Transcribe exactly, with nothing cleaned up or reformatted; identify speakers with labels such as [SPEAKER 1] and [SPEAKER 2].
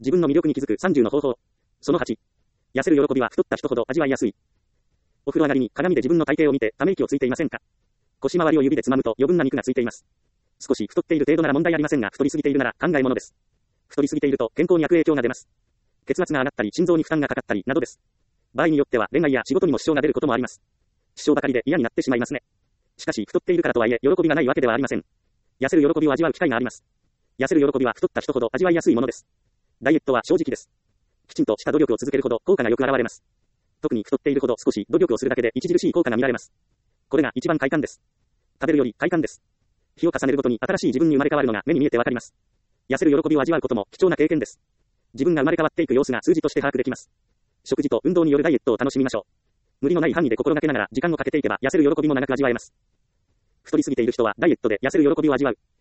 [SPEAKER 1] 自分の魅力に気づくさんじゅうの方法。そのはち。痩せる喜びは太った人ほど味わいやすい。お風呂上がりに鏡で自分の体型を見てため息をついていませんか？腰回りを指でつまむと余分な肉がついています。少し太っている程度なら問題ありませんが、太りすぎているなら考えものです。太りすぎていると健康に悪影響が出ます。血圧が上がったり心臓に負担がかかったりなどです。場合によっては恋愛や仕事にも支障が出ることもあります。支障ばかりで嫌になってしまいますね。しかし太っているからとはいえ喜びがないわけではありません。痩せる喜びを味わう機会があります。痩せる喜びは太った人ほど味わいやすいものです。ダイエットは正直です。きちんとした努力を続けるほど効果がよく現れます。特に太っているほど少し努力をするだけで著しい効果が見られます。これが一番快感です。食べるより快感です。日を重ねるごとに新しい自分に生まれ変わるのが目に見えてわかります。痩せる喜びを味わうことも貴重な経験です。自分が生まれ変わっていく様子が数字として把握できます。食事と運動によるダイエットを楽しみましょう。無理のない範囲で心がけながら時間をかけていけば痩せる喜びも長く味わえます。太りすぎている人はダイエットで痩せる喜びを味わう。